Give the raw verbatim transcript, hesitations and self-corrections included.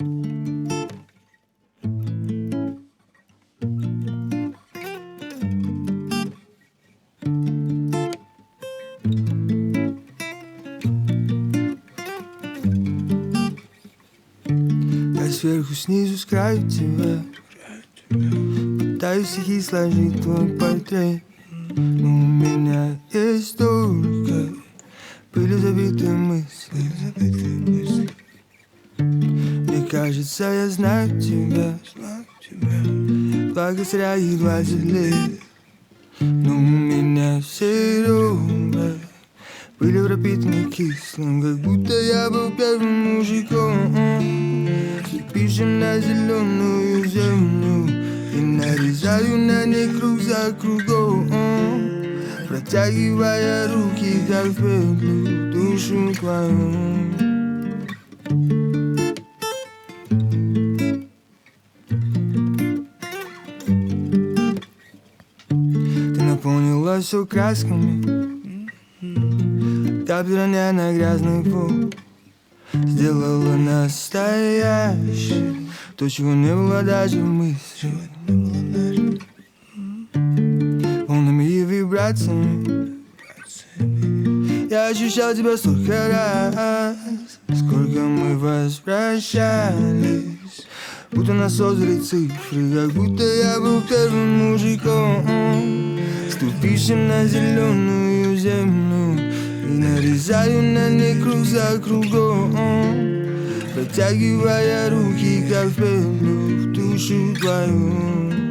Я сверху, снизу, с краю тебя пытаюсь их и сложить твой портрет. Но у меня есть только пылью забитые мысли. Мне кажется, я знаю тебя благодаря их двадцать лет. Но у меня все ровно пылью пропитаны кислым, как будто я был первым мужиком. Пишем на зеленую землю и нарезаю на ней круг за кругом, протягивая руки, как в петлю, душу твою. Ты наполнила все красками, капли роня на грязный пол. Сделала настоящее то, чего не было даже в мысли. Волнами и вибрациями я ощущал тебя столько раз, сколько мы возвращались, будто нас создали цифры, как будто я был первым мужиком. Ступишем на зеленую землю и нарезаю на ней круг за кругом, протягивая руки, как в петлю, в душу твою.